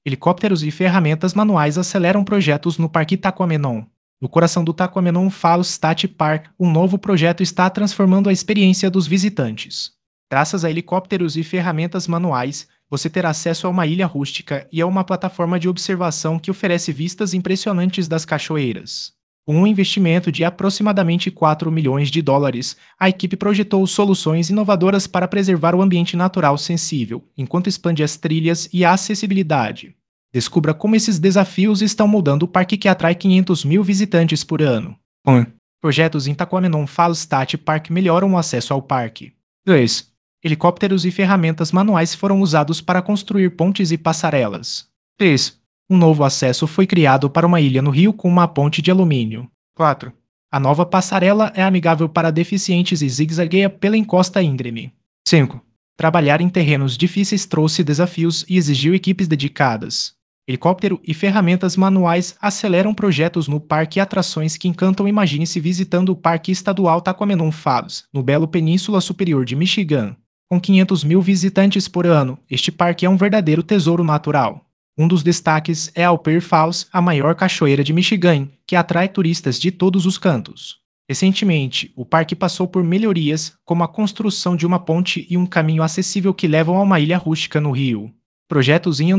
Helicópteros e ferramentas manuais aceleram projetos no Parque Taquamenon. No coração do Taquamenon Falls State Park, um novo projeto está transformando a experiência dos visitantes. Graças a helicópteros e ferramentas manuais, você terá acesso a uma ilha rústica e a uma plataforma de observação que oferece vistas impressionantes das cachoeiras. Com um investimento de aproximadamente 4 milhões de dólares, a equipe projetou soluções inovadoras para preservar o ambiente natural sensível, enquanto expande as trilhas e a acessibilidade. Descubra como esses desafios estão mudando o parque que atrai 500 mil visitantes por ano. 1. Projetos em Taquamenon Falls State Park melhoram o acesso ao parque. 2. Helicópteros e ferramentas manuais foram usados para construir pontes e passarelas. 3. Um novo acesso foi criado para uma ilha no rio com uma ponte de alumínio. 4. A nova passarela é amigável para deficientes e zigue-zagueia pela encosta íngreme. 5. Trabalhar em terrenos difíceis trouxe desafios e exigiu equipes dedicadas. Helicóptero e ferramentas manuais aceleram projetos no parque e atrações que encantam. Imagine-se visitando o Parque Estadual Taquamenon Falls, no belo Península Superior de Michigan. Com 500 mil visitantes por ano, este parque é um verdadeiro tesouro natural. Um dos destaques é a Upper Falls, a maior cachoeira de Michigan, que atrai turistas de todos os cantos. Recentemente, o parque passou por melhorias, como a construção de uma ponte e um caminho acessível que levam a uma ilha rústica no rio. Projetos em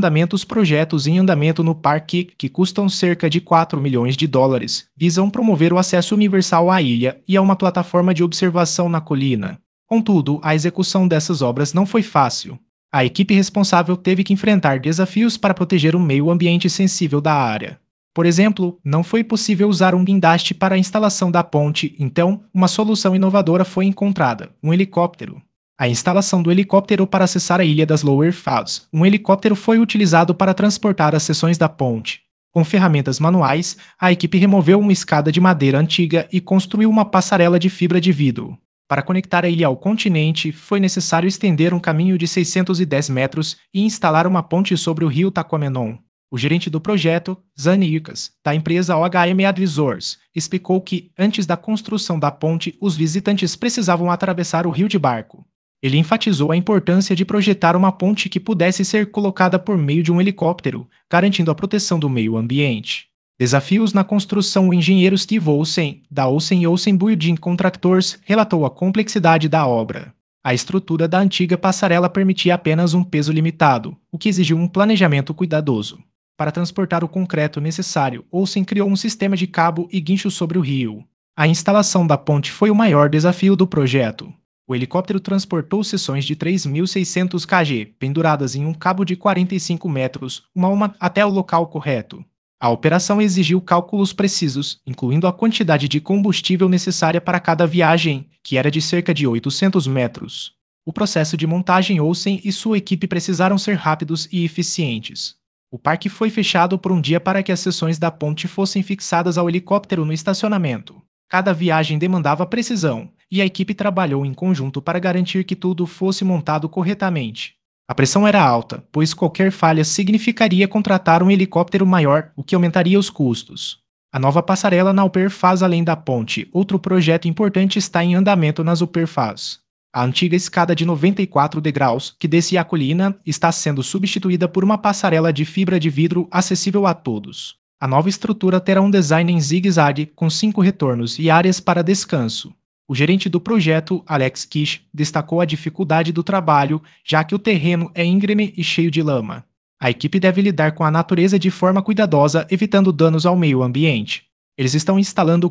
andamento no parque, que custam cerca de 4 milhões de dólares, visam promover o acesso universal à ilha e a uma plataforma de observação na colina. Contudo, a execução dessas obras não foi fácil. A equipe responsável teve que enfrentar desafios para proteger o meio ambiente sensível da área. Por exemplo, não foi possível usar um guindaste para a instalação da ponte, então, uma solução inovadora foi encontrada: um helicóptero. A instalação do helicóptero para acessar a ilha das Lower Falls. Um helicóptero foi utilizado para transportar as seções da ponte. Com ferramentas manuais, a equipe removeu uma escada de madeira antiga e construiu uma passarela de fibra de vidro. Para conectar a ilha ao continente, foi necessário estender um caminho de 610 metros e instalar uma ponte sobre o rio Taquamenon. O gerente do projeto, Zane Icas, da empresa OHM Advisors, explicou que, antes da construção da ponte, os visitantes precisavam atravessar o rio de barco. Ele enfatizou a importância de projetar uma ponte que pudesse ser colocada por meio de um helicóptero, garantindo a proteção do meio ambiente. Desafios na construção. O engenheiro Steve Olsen, da Olsen Building Contractors, relatou a complexidade da obra. A estrutura da antiga passarela permitia apenas um peso limitado, o que exigiu um planejamento cuidadoso. Para transportar o concreto necessário, Olsen criou um sistema de cabo e guincho sobre o rio. A instalação da ponte foi o maior desafio do projeto. O helicóptero transportou seções de 3.600 kg, penduradas em um cabo de 45 metros, uma a uma, até o local correto. A operação exigiu cálculos precisos, incluindo a quantidade de combustível necessária para cada viagem, que era de cerca de 800 metros. O processo de montagem. Olsen e sua equipe precisaram ser rápidos e eficientes. O parque foi fechado por um dia para que as seções da ponte fossem fixadas ao helicóptero no estacionamento. Cada viagem demandava precisão, e a equipe trabalhou em conjunto para garantir que tudo fosse montado corretamente. A pressão era alta, pois qualquer falha significaria contratar um helicóptero maior, o que aumentaria os custos. A nova passarela na Upper Falls. Além da ponte, outro projeto importante está em andamento nas Upper Falls. A antiga escada de 94 degraus, que descia a colina, está sendo substituída por uma passarela de fibra de vidro acessível a todos. A nova estrutura terá um design em zigue-zague, com 5 retornos e áreas para descanso. O gerente do projeto, Alex Kish, destacou a dificuldade do trabalho, já que o terreno é íngreme e cheio de lama. A equipe deve lidar com a natureza de forma cuidadosa, evitando danos ao meio ambiente. Eles estão instalando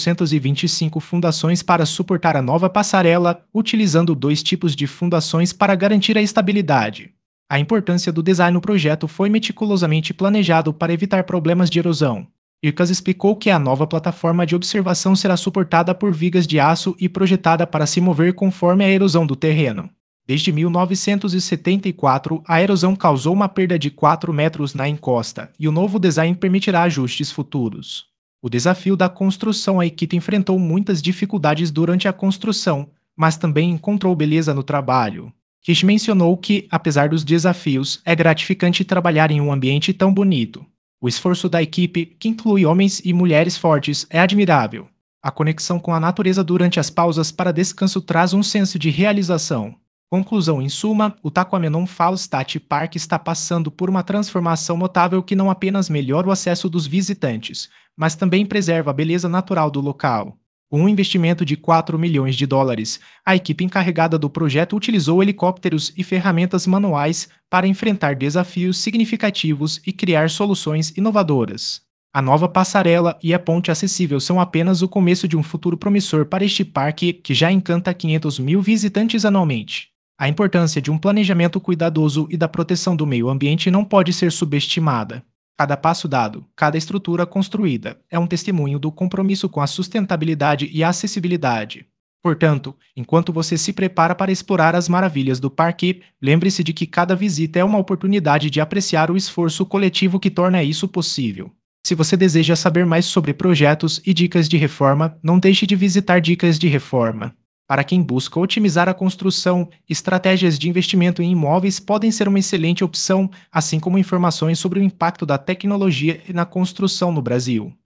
425 fundações para suportar a nova passarela, utilizando 2 tipos de fundações para garantir a estabilidade. A importância do design no projeto foi meticulosamente planejado para evitar problemas de erosão. Ircas explicou que a nova plataforma de observação será suportada por vigas de aço e projetada para se mover conforme a erosão do terreno. Desde 1974, a erosão causou uma perda de 4 metros na encosta, e o novo design permitirá ajustes futuros. O desafio da construção. A equipe enfrentou muitas dificuldades durante a construção, mas também encontrou beleza no trabalho. Kish mencionou que, apesar dos desafios, é gratificante trabalhar em um ambiente tão bonito. O esforço da equipe, que inclui homens e mulheres fortes, é admirável. A conexão com a natureza durante as pausas para descanso traz um senso de realização. Conclusão: em suma, o Taquamenon Falstaff Park está passando por uma transformação notável que não apenas melhora o acesso dos visitantes, mas também preserva a beleza natural do local. Com um investimento de 4 milhões de dólares, a equipe encarregada do projeto utilizou helicópteros e ferramentas manuais para enfrentar desafios significativos e criar soluções inovadoras. A nova passarela e a ponte acessível são apenas o começo de um futuro promissor para este parque que já encanta 500 mil visitantes anualmente. A importância de um planejamento cuidadoso e da proteção do meio ambiente não pode ser subestimada. Cada passo dado, cada estrutura construída, é um testemunho do compromisso com a sustentabilidade e a acessibilidade. Portanto, enquanto você se prepara para explorar as maravilhas do parque, lembre-se de que cada visita é uma oportunidade de apreciar o esforço coletivo que torna isso possível. Se você deseja saber mais sobre projetos e dicas de reforma, não deixe de visitar Dicas de Reforma. Para quem busca otimizar a construção, estratégias de investimento em imóveis podem ser uma excelente opção, assim como informações sobre o impacto da tecnologia na construção no Brasil.